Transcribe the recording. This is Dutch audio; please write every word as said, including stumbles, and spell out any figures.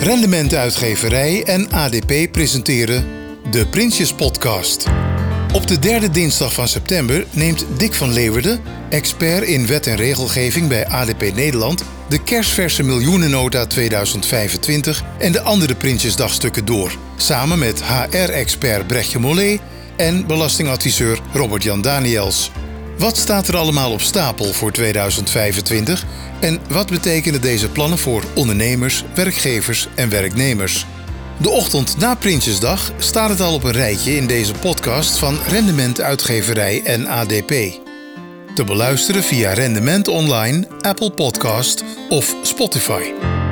Rendementuitgeverij en A D P presenteren de Prinsjes Podcast. Op de derde dinsdag van september neemt Dick van Leeuwarden, expert in wet en regelgeving bij A D P Nederland, de kersverse miljoenennota tweeduizend vijfentwintig en de andere Prinsjesdagstukken door, samen met H R-expert Brechtje Mollet en belastingadviseur Robert-Jan Daniels. Wat staat er allemaal op stapel voor tweeduizend vijfentwintig en wat betekenen deze plannen voor ondernemers, werkgevers en werknemers? De ochtend na Prinsjesdag staat het al op een rijtje in deze podcast van Rendementuitgeverij en A D P. Te beluisteren via Rendement Online, Apple Podcast of Spotify.